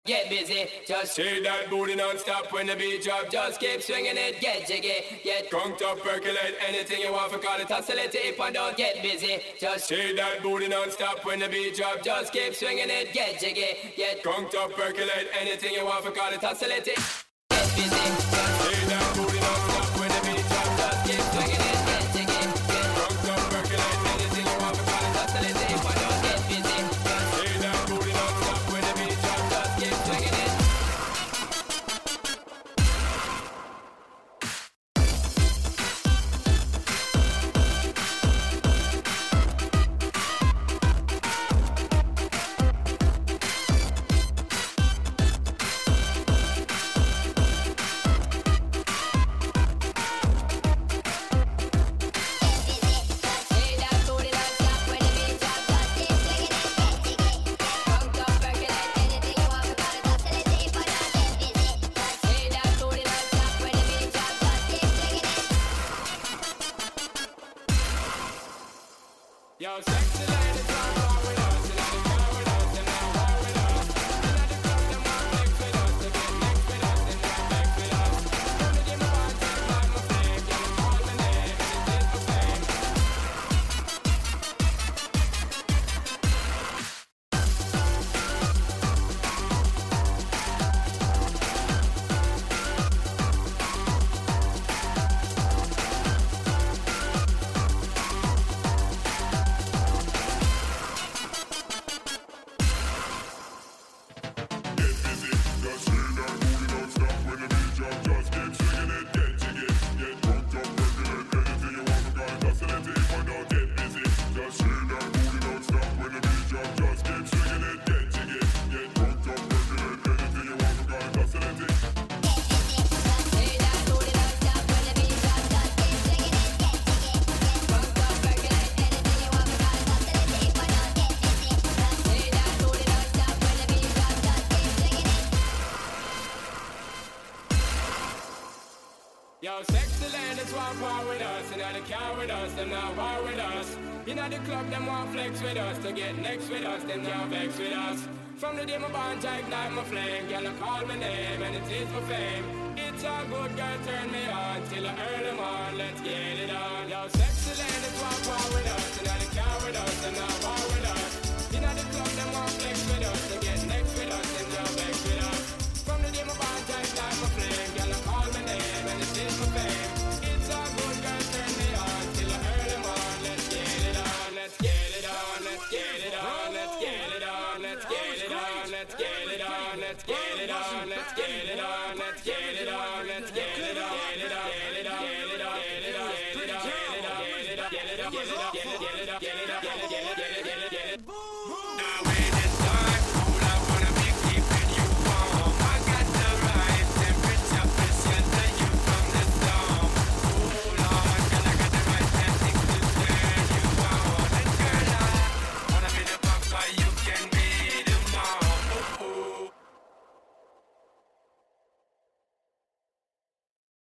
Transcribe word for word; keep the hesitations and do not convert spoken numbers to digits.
Get busy, just shake that booty non-stop when the beat drop. Just keep swinging it, get jiggy, get conked up, percolate anything you want for call it oscillate if I don't get busy. Just shake that booty non-stop when the beat drop. Just keep swinging it, get jiggy, get conked up, percolate anything you want for call it oscillate. Get busy, just shake that booty non-stop when the beat drop. Just keep swinging it, get jiggy, get conked up, percolate anything you want for call it oscillate if I don't get busy. Just shake that booty non-stop when the beat drop. Just keep swinging it. Yo, sexy ladies, come on with us, and now come with us, and now war with us. And at the club, them want flex with us, to get next with us, and now vex with us. From the gym, I want to light my flame, girl, call my name, and it is my fame. Yo, sexy ladies want war with us, and at the car with us, them not war with us. In at the club, them want flex with us, to get next with us, them not vex with us. From the day my bond, I ignite my flame, girl, I call my name, and it is my fame. It's a good girl, turn me on, till I earn them on, let's get it on. Yo, sexy ladies want war with us, and at the car with us, them not war with us. In at the club, them want flex with us, to get next with us, them not vex with us. From the day my bond, I ignite my flame, girl, I call my name, and it is my fame. It's a good girl, turn me on, till I earn them on, let's get it on, let's get it on, let's get it on, let's get it on, let's get it on, let's get it on, let's get it on, let's get it on, let's get it on, let's get it on, get it on, get it on, get it on, get it on, get it on, get it on, get it on, get it on, get it on, get it on, get it on, get it on, get it on, get it on, get it on, get it on.